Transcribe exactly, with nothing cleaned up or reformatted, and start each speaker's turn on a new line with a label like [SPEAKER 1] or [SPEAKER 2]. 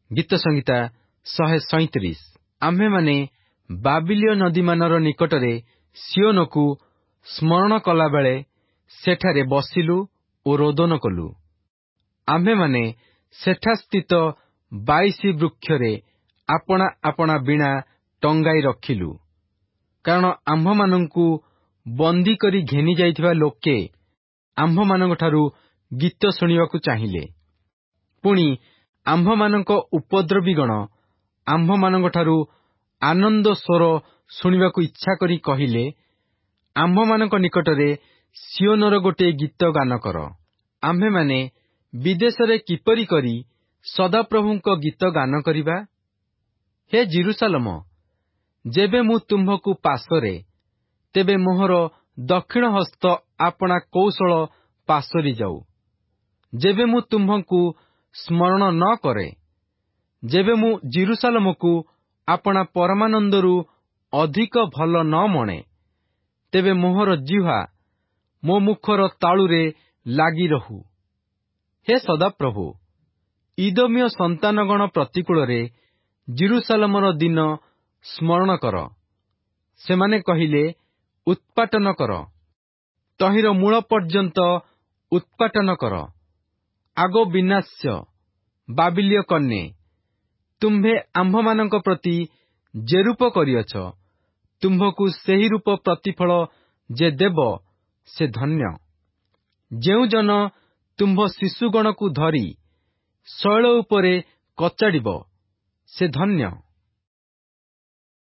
[SPEAKER 1] ଗୀତ ସଂହିତା ଶହେ ସଇଁତିରିଶ। ଆମ୍ଭେମାନେ ବାବିଲିୟ ନଦୀମାନର ନିକଟରେ ସିଓନକୁ ସ୍ମରଣ କଲାବେଳେ ସେଠାରେ ବସିଲୁ ଓ ରୋଦନ କଲୁ। ଆମ୍ଭେମାନେ ସେଠାସ୍ଥିତ ବାଇଶି ବୃକ୍ଷରେ ଆପଣା ଆପଣା ବୀଣା ଟଙ୍ଗାଇ ରଖିଲୁ, କାରଣ ଆମ୍ଭମାନଙ୍କୁ ବନ୍ଦୀ କରି ଘେନି ଯାଇଥିବା ଲୋକେ ଆମ୍ଭମାନଙ୍କଠାରୁ ଗୀତ ଶୁଣିବାକୁ ଚାହିଁଲେ। ପୁଣି ଆମ୍ଭମାନଙ୍କ ଉପଦ୍ରବୀଗଣ ଆମ୍ଭମାନଙ୍କଠାରୁ ଆନନ୍ଦ ସ୍ୱର ଶୁଣିବାକୁ ଇଚ୍ଛା କରି କହିଲେ, ଆମ୍ଭମାନଙ୍କ ନିକଟରେ ସିଓନର ଗୋଟିଏ ଗୀତ ଗାନ କର। ଆମ୍ଭେମାନେ ବିଦେଶରେ କିପରି କରି ସଦାପ୍ରଭୁଙ୍କ ଗୀତ ଗାନ କରିବା? ହେ ଜିରୁସାଲମ, ଯେବେ ମୁଁ ତୁମ୍ଭକୁ ପାଶୋରେ, ତେବେ ମୋହର ଦକ୍ଷିଣ ହସ୍ତ ଆପଣା କୌଶଳ ପାଶୋରି ଯାଉ। ଯେବେ ମୁଁ ତୁମ୍ଭଙ୍କୁ ସ୍ମରଣ ନ କରେ, ଯେବେ ମୁଁ ଜିରୁସାଲମକୁ ଆପଣା ପରମାନନ୍ଦରୁ ଅଧିକ ଭଲ ନ ମଣେ, ତେବେ ମୋହର ଜିହ୍ୱା ମୋ ମୁଖର ତାଳୁରେ ଲାଗି ରହୁ। ହେ ସଦାପ୍ରଭୁ, ଇଦୋମୀୟ ସନ୍ତାନଗଣ ପ୍ରତିକୂଳରେ ଜିରୁସାଲମର ଦିନ ସ୍ମରଣ କର। ସେମାନେ କହିଲେ, ଉତ୍ପାଟନ କର, ତହିଁର ମୂଳ ପର୍ଯ୍ୟନ୍ତ ଉତ୍ପାଟନ କର। ଆଗ ବିନାଶ୍ୟ ବାବିଲିୟ କନ୍ୟା, ତୁମ୍ଭେ ଆମ୍ଭମାନଙ୍କ ପ୍ରତି ଯେ ରୂପ କରିଅଛ, ତୁମ୍ଭକୁ ସେହି ରୂପ ପ୍ରତିଫଳ ଯେ ଦେବ, ସେ ଧନ୍ୟ। ଯେଉଁ ଜନ ତୁମ୍ଭ ଶିଶୁଗଣକୁ ଧରି ଶୈଳ ଉପରେ କଚାଡ଼ିବ, ସେ ଧନ୍ୟ।